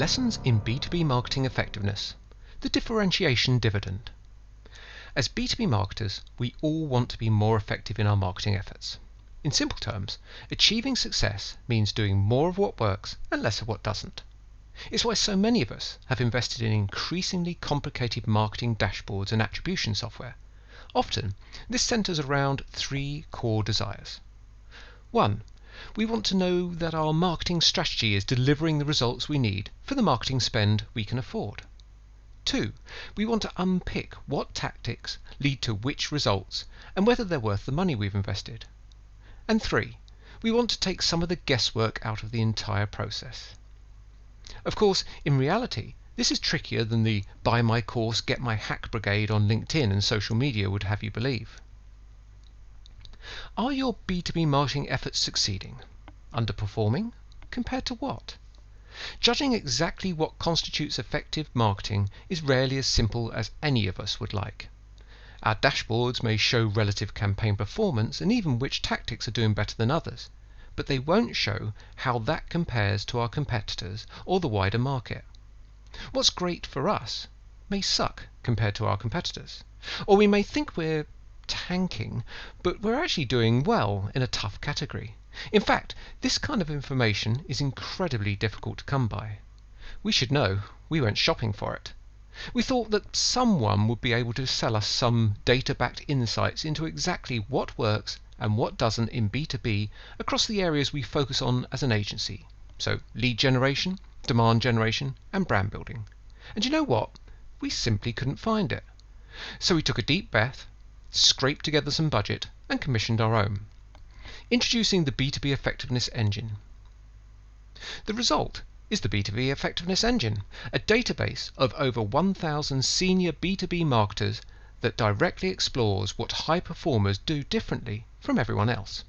Lessons in B2B Marketing Effectiveness, the differentiation dividend. As B2B marketers, we all want to be more effective in our marketing efforts. In simple terms, achieving success means doing more of what works and less of what doesn't. It's why so many of us have invested in increasingly complicated marketing dashboards and attribution software. Often, this centers around three core desires. 1. We want to know that our marketing strategy is delivering the results we need for the marketing spend we can afford. 2. We want to unpick what tactics lead to which results and whether they're worth the money we've invested. And 3. We want to take some of the guesswork out of the entire process. Of course, in reality, this is trickier than the buy my course, get my hack brigade on LinkedIn and social media would have you believe. Are your B2B marketing efforts succeeding? Underperforming? Compared to what? Judging exactly what constitutes effective marketing is rarely as simple as any of us would like. Our dashboards may show relative campaign performance and even which tactics are doing better than others, but they won't show how that compares to our competitors or the wider market. What's great for us may suck compared to our competitors, or we may think we're tanking, but we're actually doing well in a tough category. In fact, this kind of information is incredibly difficult to come by. We should know. We went shopping for it. We thought that someone would be able to sell us some data-backed insights into exactly what works and what doesn't in B2B across the areas we focus on as an agency. So lead generation, demand generation, and brand building. And you know what? We simply couldn't find it. So we took a deep breath, scraped together some budget, and commissioned our own. Introducing the B2B Effectiveness Engine. The result is the B2B Effectiveness Engine, a database of over 1,000 senior B2B marketers that directly explores what high performers do differently from everyone else.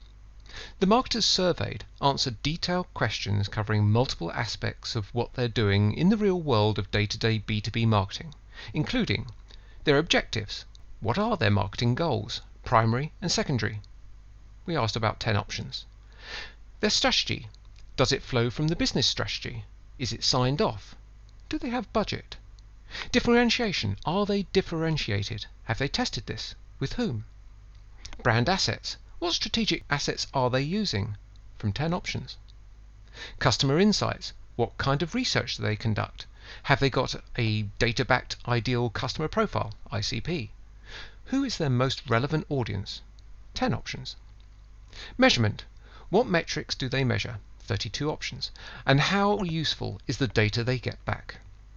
The marketers surveyed answered detailed questions covering multiple aspects of what they're doing in the real world of day-to-day B2B marketing, including their objectives. What are their marketing goals, primary and secondary? We asked about 10 options. Their strategy. Does it flow from the business strategy? Is it signed off? Do they have budget? Differentiation. Are they differentiated? Have they tested this? With whom? Brand assets. What strategic assets are they using? From 10 options. Customer insights. What kind of research do they conduct? Have they got a data-backed ideal customer profile, ICP? Who is their most relevant audience? 10 options. Measurement. What metrics do they measure? 32 options. And how useful is the data they get back?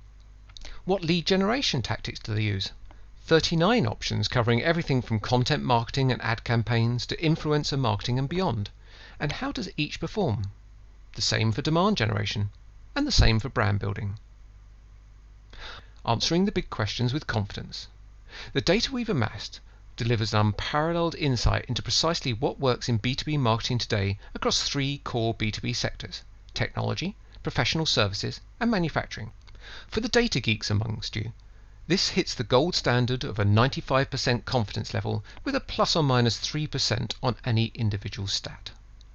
What lead generation tactics do they use? 39 options covering everything from content marketing and ad campaigns to influencer marketing and beyond. And how does each perform? The same for demand generation and the same for brand building. Answering the big questions with confidence. The data we've amassed delivers an unparalleled insight into precisely what works in B2B marketing today across 3 core B2B sectors: technology, professional services, and manufacturing. For the data geeks amongst you, this hits the gold standard of a 95% confidence level with a plus or minus 3% on any individual stat.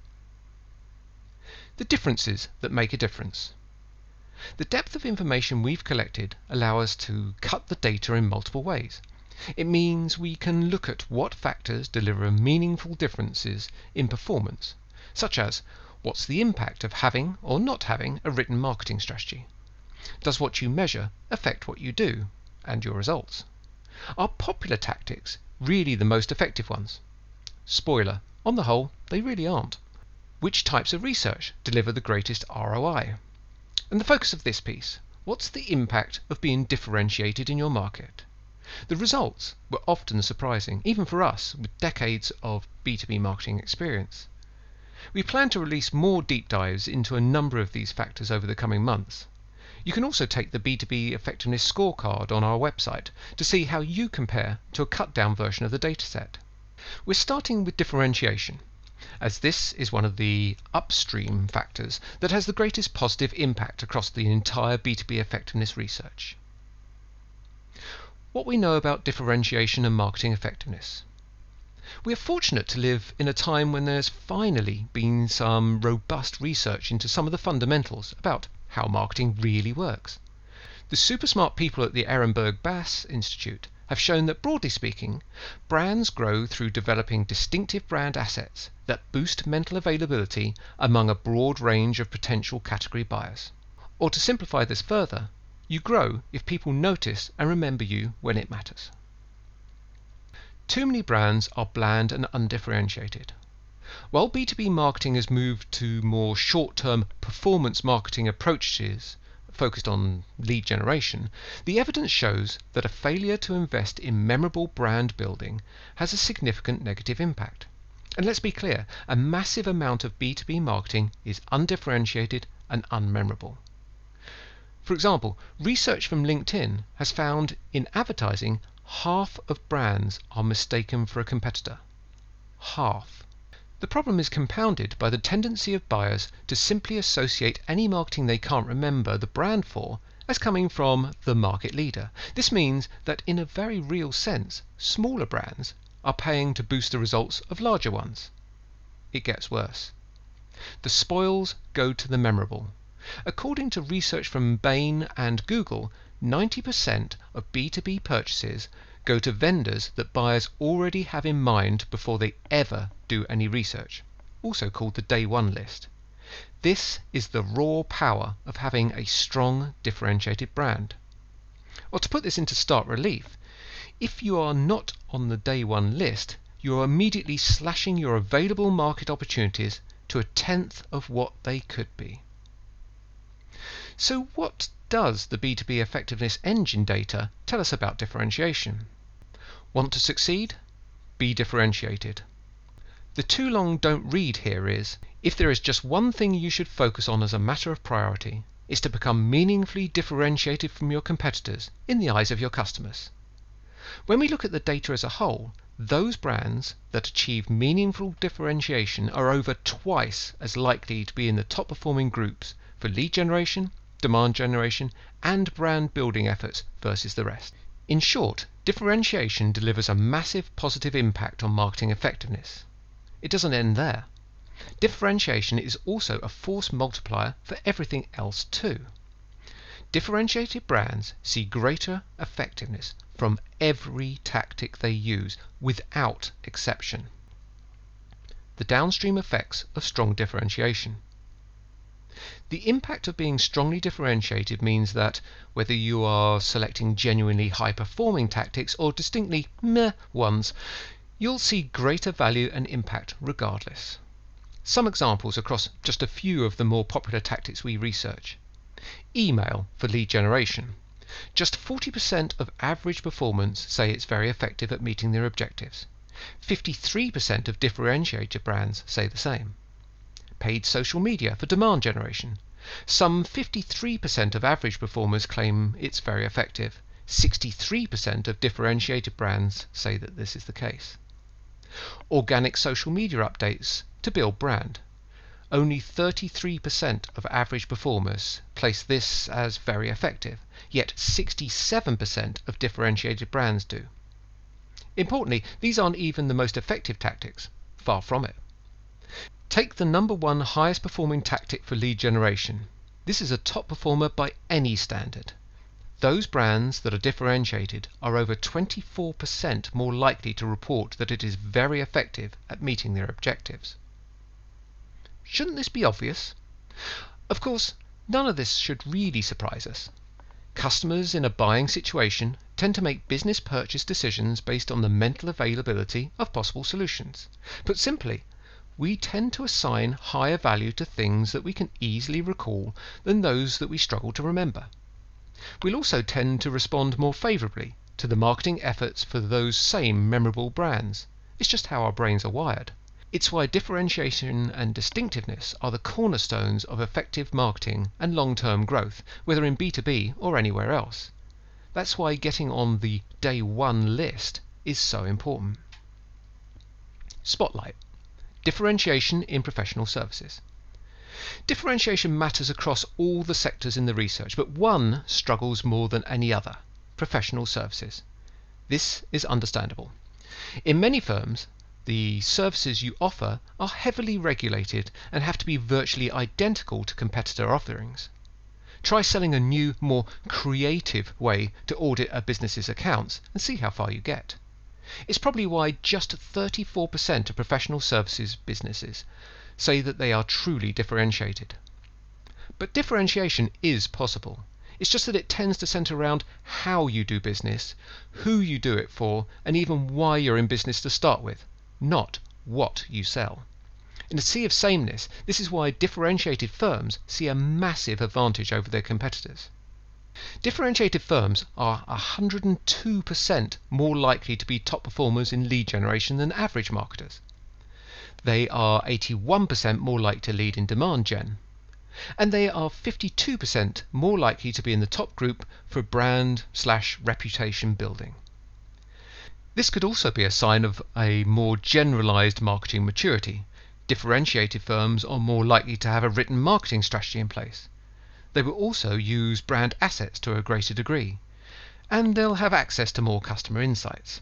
The differences that make a difference. The depth of information we've collected allow us to cut the data in multiple ways. It means we can look at what factors deliver meaningful differences in performance, such as what's the impact of having or not having a written marketing strategy? Does what you measure affect what you do and your results? Are popular tactics really the most effective ones? Spoiler, on the whole, they really aren't. Which types of research deliver the greatest ROI? And the focus of this piece, what's the impact of being differentiated in your market? The results were often surprising, even for us with decades of B2B marketing experience. We plan to release more deep dives into a number of these factors over the coming months. You can also take the B2B Effectiveness Scorecard on our website to see how you compare to a cut-down version of the dataset. We're starting with differentiation, as this is one of the upstream factors that has the greatest positive impact across the entire B2B effectiveness research. What we know about differentiation and marketing effectiveness. We are fortunate to live in a time when there's finally been some robust research into some of the fundamentals about how marketing really works. The super smart people at the Ehrenberg Bass Institute have shown that, broadly speaking, brands grow through developing distinctive brand assets that boost mental availability among a broad range of potential category buyers. Or to simplify this further, you grow if people notice and remember you when it matters. Too many brands are bland and undifferentiated. While B2B marketing has moved to more short-term performance marketing approaches focused on lead generation, the evidence shows that a failure to invest in memorable brand building has a significant negative impact. And let's be clear, a massive amount of B2B marketing is undifferentiated and unmemorable. For example, research from LinkedIn has found in advertising, half of brands are mistaken for a competitor. Half. The problem is compounded by the tendency of buyers to simply associate any marketing they can't remember the brand for as coming from the market leader. This means that in a very real sense, smaller brands are paying to boost the results of larger ones. It gets worse. The spoils go to the memorable. According to research from Bain and Google, 90% of B2B purchases go to vendors that buyers already have in mind before they ever do any research, also called the day one list. This is the raw power of having a strong differentiated brand. Or to put this into stark relief, if you are not on the day one list, you are immediately slashing your available market opportunities to 1/10 of what they could be. So what does the B2B effectiveness engine data tell us about differentiation? Want to succeed? Be differentiated. The too long don't read here is, if there is just one thing you should focus on as a matter of priority, it's to become meaningfully differentiated from your competitors in the eyes of your customers. When we look at the data as a whole, those brands that achieve meaningful differentiation are over twice as likely to be in the top performing groups for lead generation, demand generation, and brand building efforts versus the rest. In short, differentiation delivers a massive positive impact on marketing effectiveness. It doesn't end there. Differentiation is also a force multiplier for everything else too. Differentiated brands see greater effectiveness from every tactic they use, without exception. The downstream effects of strong differentiation. The impact of being strongly differentiated means that, whether you are selecting genuinely high-performing tactics or distinctly meh ones, you'll see greater value and impact regardless. Some examples across just a few of the more popular tactics we research. Email for lead generation. Just 40% of average performers say it's very effective at meeting their objectives. 53% of differentiated brands say the same. Paid social media for demand generation. Some 53% of average performers claim it's very effective. 63% of differentiated brands say that this is the case. Organic social media updates to build brand. Only 33% of average performers place this as very effective, yet 67% of differentiated brands do. Importantly, these aren't even the most effective tactics. Far from it. Take the number one highest performing tactic for lead generation. This is a top performer by any standard. Those brands that are differentiated are over 24% more likely to report that it is very effective at meeting their objectives. Shouldn't this be obvious? Of course, none of this should really surprise us. Customers in a buying situation tend to make business purchase decisions based on the mental availability of possible solutions. Put simply, we tend to assign higher value to things that we can easily recall than those that we struggle to remember. We'll also tend to respond more favourably to the marketing efforts for those same memorable brands. It's just how our brains are wired. It's why differentiation and distinctiveness are the cornerstones of effective marketing and long-term growth, whether in B2B or anywhere else. That's why getting on the day one list is so important. Spotlight. Differentiation in professional services. Differentiation matters across all the sectors in the research, but one struggles more than any other: professional services. This is understandable. In many firms, the services you offer are heavily regulated and have to be virtually identical to competitor offerings. Try selling a new, more creative way to audit a business's accounts and see how far you get. It's probably why just 34% of professional services businesses say that they are truly differentiated. But differentiation is possible. It's just that it tends to centre around how you do business, who you do it for, and even why you're in business to start with, not what you sell. In a sea of sameness, this is why differentiated firms see a massive advantage over their competitors. Differentiated firms are 102% more likely to be top performers in lead generation than average marketers. They are 81% more likely to lead in demand gen. And they are 52% more likely to be in the top group for brand/reputation building. This could also be a sign of a more generalized marketing maturity. Differentiated firms are more likely to have a written marketing strategy in place. They will also use brand assets to a greater degree, and they'll have access to more customer insights.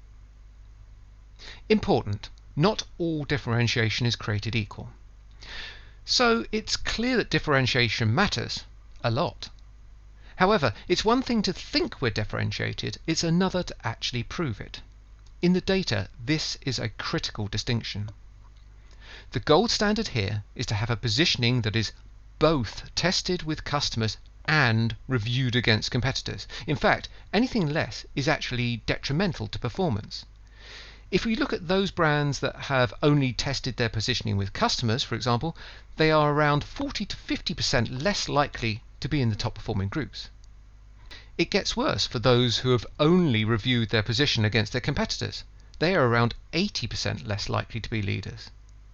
Important, not all differentiation is created equal. So it's clear that differentiation matters a lot. However, it's one thing to think we're differentiated, it's another to actually prove it. In the data, this is a critical distinction. The gold standard here is to have a positioning that is both tested with customers and reviewed against competitors. In fact, anything less is actually detrimental to performance. If we look at those brands that have only tested their positioning with customers, for example, they are around 40 to 50% less likely to be in the top performing groups. It gets worse for those who have only reviewed their position against their competitors. They are around 80% less likely to be leaders.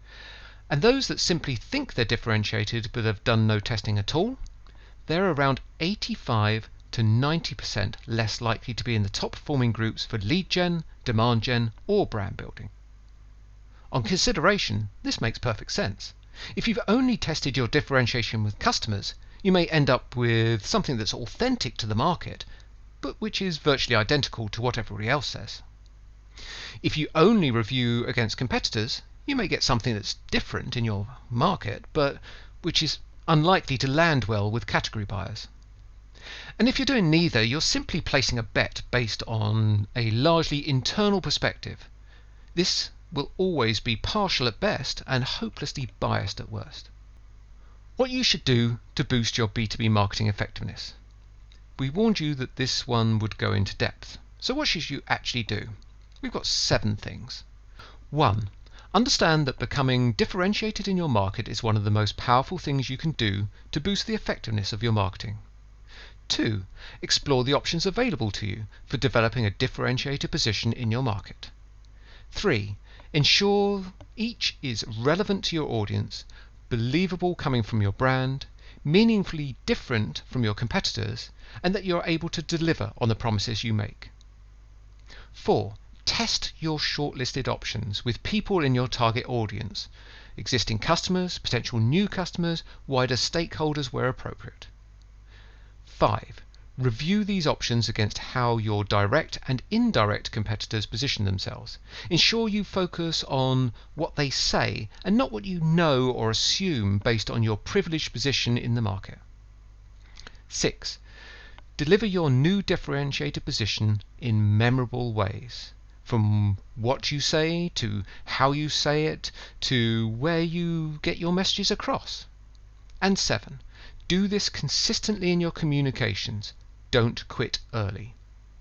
And those that simply think they're differentiated but have done no testing at all, they're around 85 to 90% less likely to be in the top performing groups for lead gen, demand gen, or brand building. On consideration, this makes perfect sense. If you've only tested your differentiation with customers, you may end up with something that's authentic to the market, but which is virtually identical to what everybody else says. If you only review against competitors, you may get something that's different in your market, but which is unlikely to land well with category buyers. And if you're doing neither, you're simply placing a bet based on a largely internal perspective. This will always be partial at best and hopelessly biased at worst. What you should do to boost your B2B marketing effectiveness. We warned you that this one would go into depth. So what should you actually do? We've got 7 things. 1. Understand that becoming differentiated in your market is one of the most powerful things you can do to boost the effectiveness of your marketing. 2. Explore the options available to you for developing a differentiated position in your market. 3. Ensure each is relevant to your audience, believable coming from your brand, meaningfully different from your competitors, and that you are able to deliver on the promises you make. 4. Test your shortlisted options with people in your target audience, existing customers, potential new customers, wider stakeholders where appropriate. 5. Review these options against how your direct and indirect competitors position themselves. Ensure you focus on what they say and not what you know or assume based on your privileged position in the market. 6. Deliver your new differentiated position in memorable ways. From what you say, to how you say it, to where you get your messages across. And 7. Do this consistently in your communications. Don't quit early.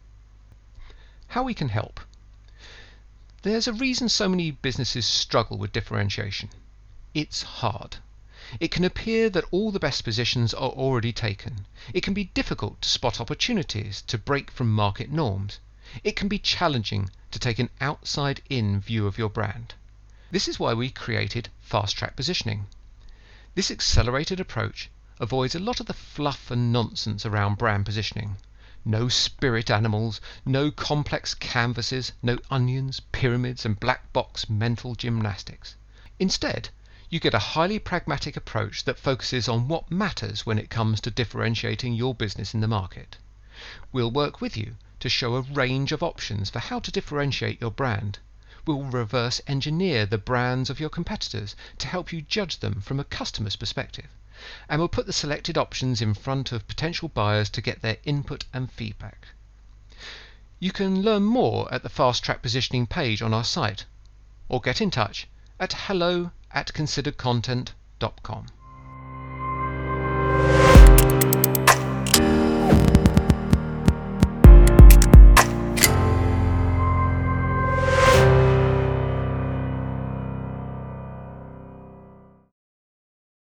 How we can help. There's a reason so many businesses struggle with differentiation. It's hard. It can appear that all the best positions are already taken. It can be difficult to spot opportunities to break from market norms. It can be challenging to take an outside-in view of your brand. This is why we created Fast Track Positioning. This accelerated approach avoids a lot of the fluff and nonsense around brand positioning. No spirit animals, no complex canvases, no onions, pyramids and black box mental gymnastics. Instead, you get a highly pragmatic approach that focuses on what matters when it comes to differentiating your business in the market. We'll work with you to show a range of options for how to differentiate your brand. We'll reverse engineer the brands of your competitors to help you judge them from a customer's perspective. and we'll put the selected options in front of potential buyers to get their input and feedback. You can learn more at the Fast Track Positioning page on our site, or get in touch at hello@consideredcontent.com.